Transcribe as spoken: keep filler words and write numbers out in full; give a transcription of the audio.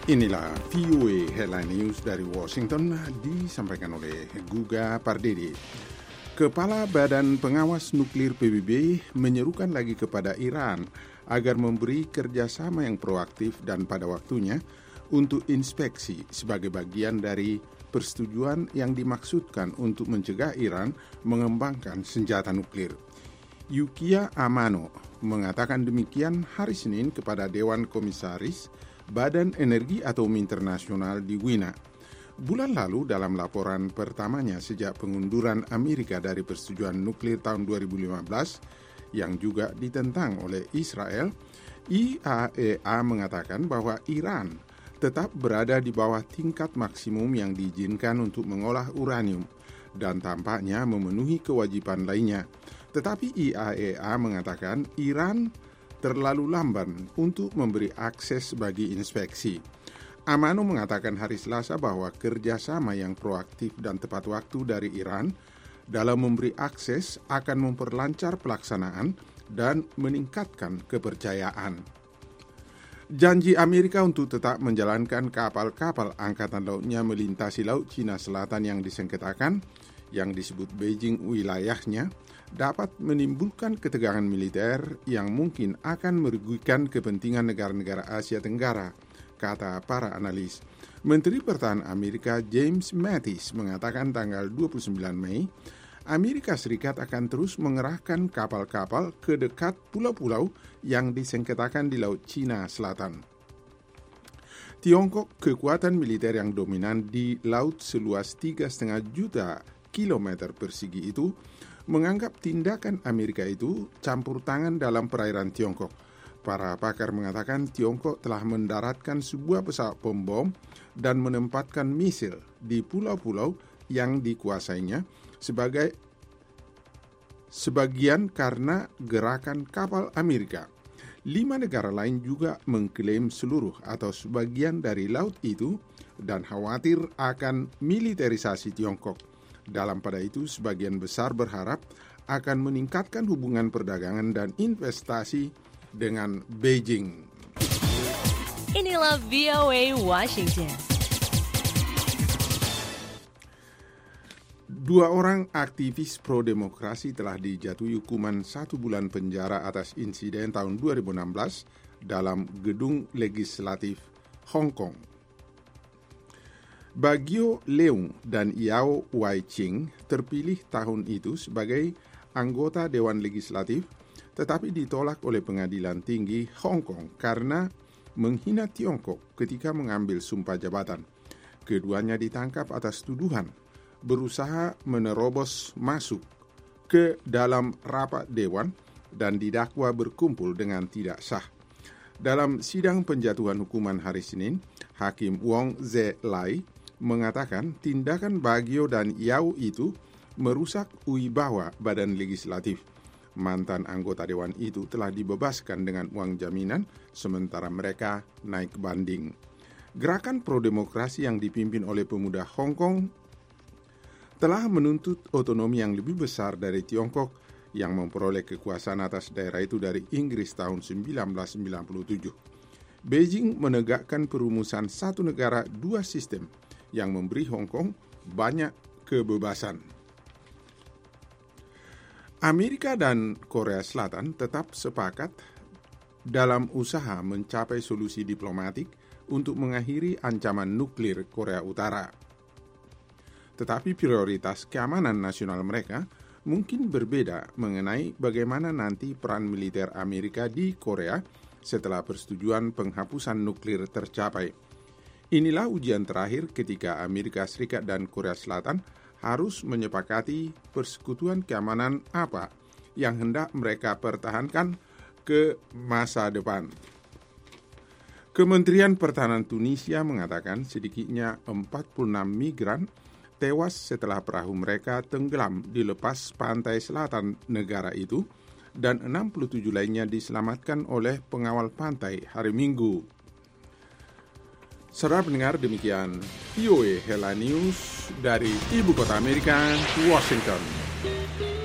Inilah V O A Headline News dari Washington, disampaikan oleh Guga Pardede. Kepala Badan Pengawas Nuklir P B B menyerukan lagi kepada Iran agar memberi kerjasama yang proaktif dan pada waktunya untuk inspeksi sebagai bagian dari persetujuan yang dimaksudkan untuk mencegah Iran mengembangkan senjata nuklir. Yukiya Amano mengatakan demikian hari Senin kepada Dewan Komisaris Badan Energi Atom Internasional di Wina. Bulan lalu dalam laporan pertamanya sejak pengunduran Amerika dari persetujuan nuklir tahun dua ribu lima belas yang juga ditentang oleh Israel, I A E A mengatakan bahwa Iran tetap berada di bawah tingkat maksimum yang diizinkan untuk mengolah uranium dan tampaknya memenuhi kewajiban lainnya. Tetapi I A E A mengatakan Iran terlalu lamban untuk memberi akses bagi inspeksi. Amano mengatakan hari Selasa bahwa kerjasama yang proaktif dan tepat waktu dari Iran dalam memberi akses akan memperlancar pelaksanaan dan meningkatkan kepercayaan. Janji Amerika untuk tetap menjalankan kapal-kapal angkatan lautnya melintasi Laut Cina Selatan yang disengketakan, yang disebut Beijing wilayahnya, dapat menimbulkan ketegangan militer yang mungkin akan merugikan kepentingan negara-negara Asia Tenggara, kata para analis. Menteri Pertahanan Amerika James Mattis mengatakan tanggal dua puluh sembilan Mei, Amerika Serikat akan terus mengerahkan kapal-kapal ke dekat pulau-pulau yang disengketakan di Laut Cina Selatan. Tiongkok, kekuatan militer yang dominan di laut seluas tiga koma lima juta kilometer persegi itu, menganggap tindakan Amerika itu campur tangan dalam perairan Tiongkok. Para pakar mengatakan Tiongkok telah mendaratkan sebuah pesawat pembom dan menempatkan misil di pulau-pulau yang dikuasainya sebagai sebagian karena gerakan kapal Amerika. Lima negara lain juga mengklaim seluruh atau sebagian dari laut itu dan khawatir akan militerisasi Tiongkok. Dalam pada itu, sebagian besar berharap akan meningkatkan hubungan perdagangan dan investasi dengan Beijing. Inilah V O A Washington. Dua orang aktivis pro-demokrasi telah dijatuhi hukuman satu bulan penjara atas insiden tahun dua ribu enam belas dalam gedung legislatif Hong Kong. Bagio Leung dan Yao Wai-ching terpilih tahun itu sebagai anggota Dewan Legislatif, tetapi ditolak oleh Pengadilan Tinggi Hong Kong karena menghina Tiongkok ketika mengambil sumpah jabatan. Keduanya ditangkap atas tuduhan berusaha menerobos masuk ke dalam rapat Dewan dan didakwa berkumpul dengan tidak sah. Dalam sidang penjatuhan hukuman hari Senin, Hakim Wong Ze Lai mengatakan tindakan Bagio dan Yao itu merusak wibawa badan legislatif. Mantan anggota dewan itu telah dibebaskan dengan uang jaminan, sementara mereka naik banding. Gerakan pro-demokrasi yang dipimpin oleh pemuda Hong Kong telah menuntut otonomi yang lebih besar dari Tiongkok yang memperoleh kekuasaan atas daerah itu dari Inggris tahun seribu sembilan ratus sembilan puluh tujuh. Beijing menegakkan perumusan satu negara dua sistem yang memberi Hong Kong banyak kebebasan. Amerika dan Korea Selatan tetap sepakat dalam usaha mencapai solusi diplomatik untuk mengakhiri ancaman nuklir Korea Utara. Tetapi prioritas keamanan nasional mereka mungkin berbeda mengenai bagaimana nanti peran militer Amerika di Korea setelah persetujuan penghapusan nuklir tercapai. Inilah ujian terakhir ketika Amerika Serikat dan Korea Selatan harus menyepakati persekutuan keamanan apa yang hendak mereka pertahankan ke masa depan. Kementerian Pertahanan Tunisia mengatakan sedikitnya empat puluh enam migran tewas setelah perahu mereka tenggelam di lepas pantai selatan negara itu dan enam puluh tujuh lainnya diselamatkan oleh pengawal pantai hari Minggu. Saudara pendengar, demikian V O A Headline News dari Ibu Kota Amerika, Washington.